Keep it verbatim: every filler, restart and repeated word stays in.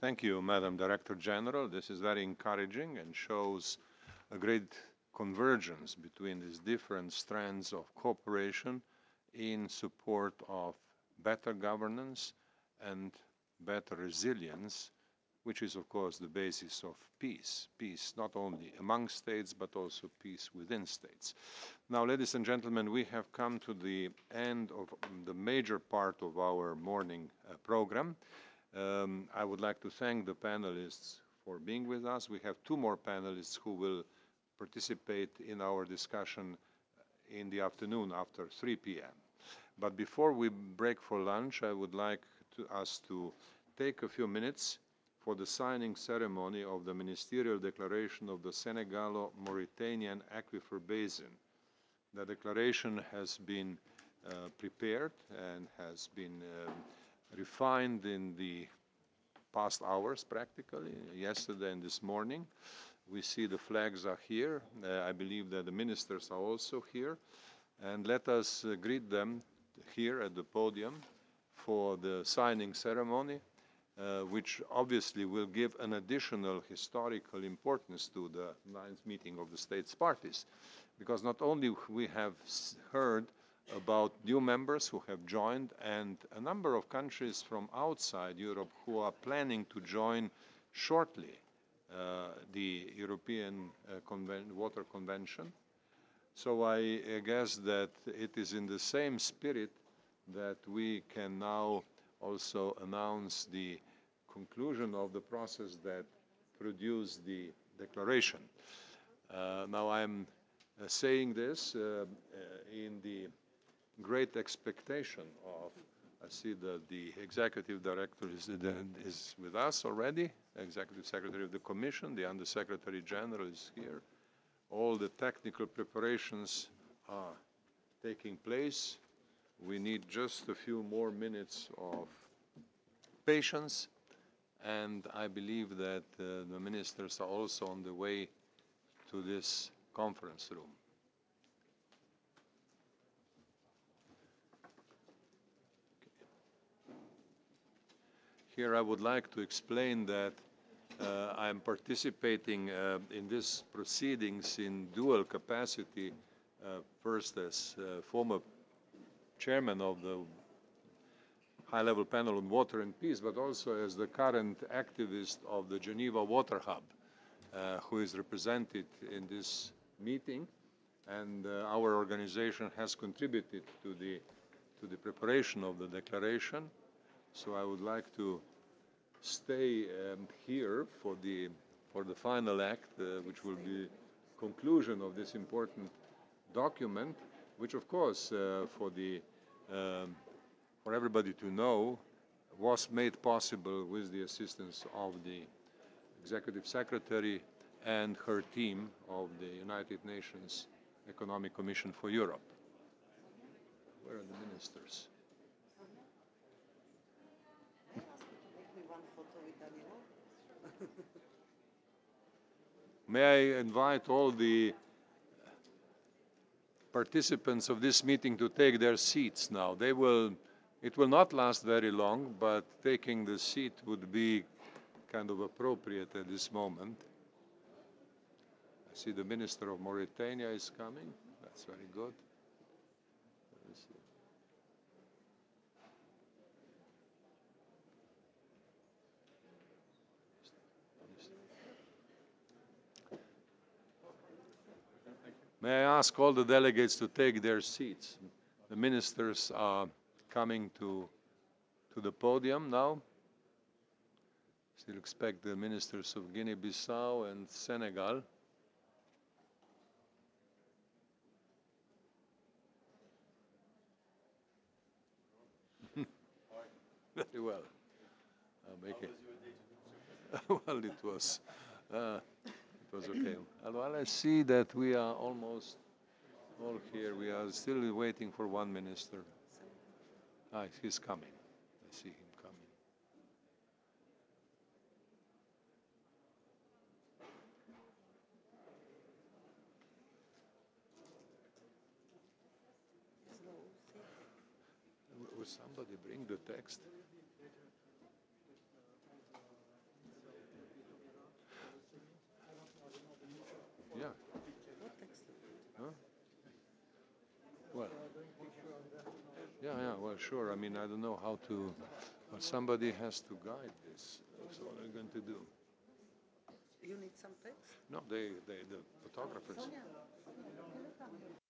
Thank you, Madam Director General. This is very encouraging and shows a great convergence between these different strands of cooperation in support of better governance and better resilience, which is, of course, the basis of peace. Peace not only among states, but also peace within states. Now, ladies and gentlemen, we have come to the end of the major part of our morning uh, program. Um, I would like to thank the panelists for being with us. We have two more panelists who will participate in our discussion in the afternoon after three p m But before we break for lunch, I would like to, us to take a few minutes for the signing ceremony of the Ministerial Declaration of the Senegalo-Mauritanian Aquifer Basin. The declaration has been uh, prepared and has been um, refined in the past hours, practically, yesterday and this morning. We see the flags are here. Uh, I believe that the ministers are also here. And let us uh, greet them here at the podium for the signing ceremony, uh, which obviously will give an additional historical importance to the ninth meeting of the states parties. Because not only we have heard about new members who have joined and a number of countries from outside Europe who are planning to join shortly uh, the European uh, Conven Water Convention. So I uh, guess that it is in the same spirit that we can now also announce the conclusion of the process that produced the declaration. Uh, now I'm uh, saying this uh, uh, in the great expectation of, I see that the executive director is, is with us already, executive secretary of the commission, the undersecretary general is here. All the technical preparations are taking place. We need just a few more minutes of patience, and I believe that uh, the ministers are also on the way to this conference room. Here I would like to explain that uh, I am participating uh, in these proceedings in dual capacity, uh, first as uh, former chairman of the high-level panel on water and peace, but also as the current activist of the Geneva Water Hub, uh, who is represented in this meeting. And uh, our organization has contributed to the, to the preparation of the declaration. So I would like to stay um, here for the, for the final act, uh, which will be conclusion of this important document, which of course uh, for the um, for everybody to know, was made possible with the assistance of the Executive Secretary and her team of the United Nations Economic Commission for Europe. Where are the ministers? May I invite all the participants of this meeting to take their seats now. They will, it will not last very long, but taking the seat would be kind of appropriate at this moment. I see the Minister of Mauritania is coming. That's very good. May I ask all the delegates to take their seats? The ministers are coming to, to the podium now. Still expect the ministers of Guinea-Bissau and Senegal. Very well. I'll make it. Well, it was, uh, it was okay. Well, I see that we are almost all here. We are still waiting for one minister. Ah, he's coming. I see him coming. Will somebody bring the text? Well, sure. I mean, I don't know how to, but somebody has to guide this. So what are you going to do? You need some tips? No, they, they, the photographers.